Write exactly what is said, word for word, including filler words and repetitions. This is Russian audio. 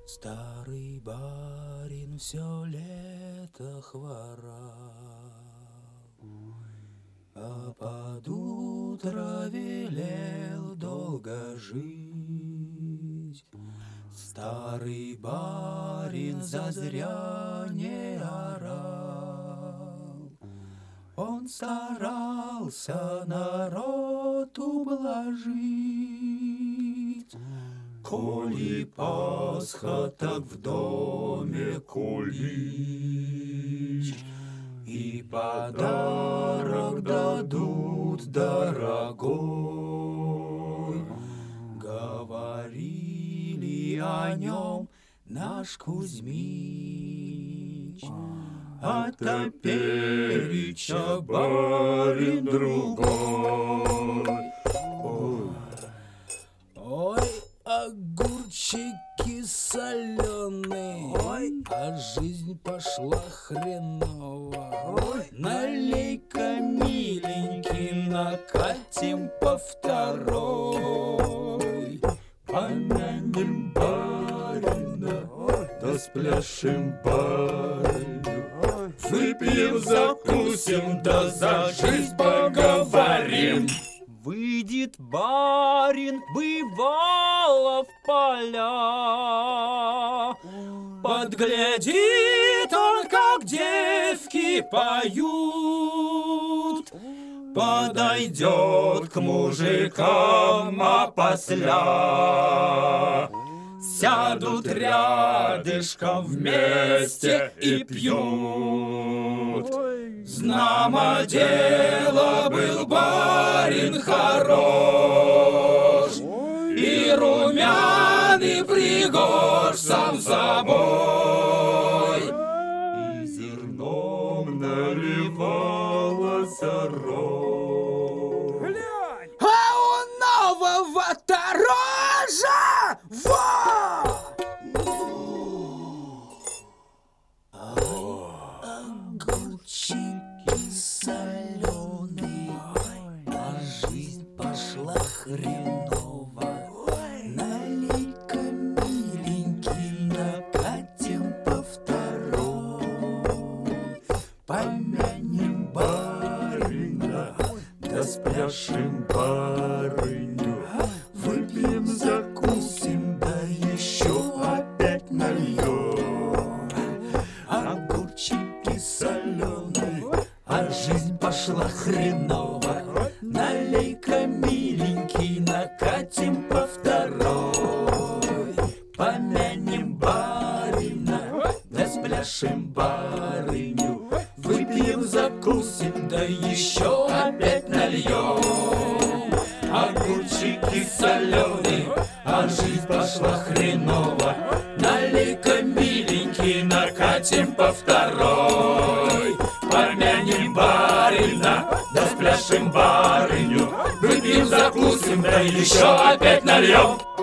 Старый барин все лето хворал, а под утро велел долго жить. Старый барин зазря не орал, он старался народ ублажить. Коли Пасха, так в доме кулич, и подарок дадут дорогой. Говорили о нем наш Кузьмич, а топереча барин другой. Ой, огурчики соленые, ой, а жизнь пошла хреново. Ой, налей-ка, миленький, накатим по второй. Помянем барина, да спляшем барыню, выпьем, закусим, да за жизнь поговорим. Выйдет барин, бывало, в поля, подглядит он, как девки поют, подойдет к мужикам, а посля сядут рядышком вместе и пьют. Знамо дело, был барин хорош, и румяный пригож сам собой, и зерном наливалась рожь. А у нового дорожа во! Огурчики соленые, а жизнь пошла хреново. Налей-ка, миленький, накатим по второй. Помянем барина, да спляшем барыню, выпьем, закусим, да еще опять нальем. Огурчики соленые, а жизнь пошла хреново. Налей-ка, миленький, накатим по второй. Помянем барина, да спляшем барыню, выпьем, закусим, да еще опять нальем. Огурчики соленые, а жизнь пошла хреново. Налей-ка, миленький, накатим по второй. Помянем барина, да спляшем барыню, выпьем, закусим, да еще опять нальем.